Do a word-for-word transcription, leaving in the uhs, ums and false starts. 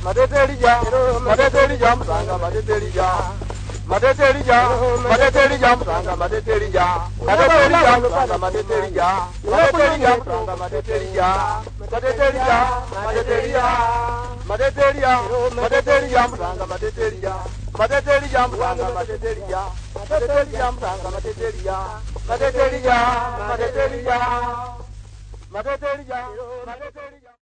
Mateterija, Mateterija, Mutanga, Mateterija. Mateterija, Mateterija, Mutanga, Mateterija. Mateterija, Mutanga, Mateterija. Mateterija, Mutanga, Mateterija. Mateterija, Mateterija. Mateterija, Mateterija, Mutanga, Mateterija. Mateterija, Mutanga, Mateterija. Mateterija, Mutanga, Mateterija. Mateterija, Mateterija. Mateterija, Mateterija.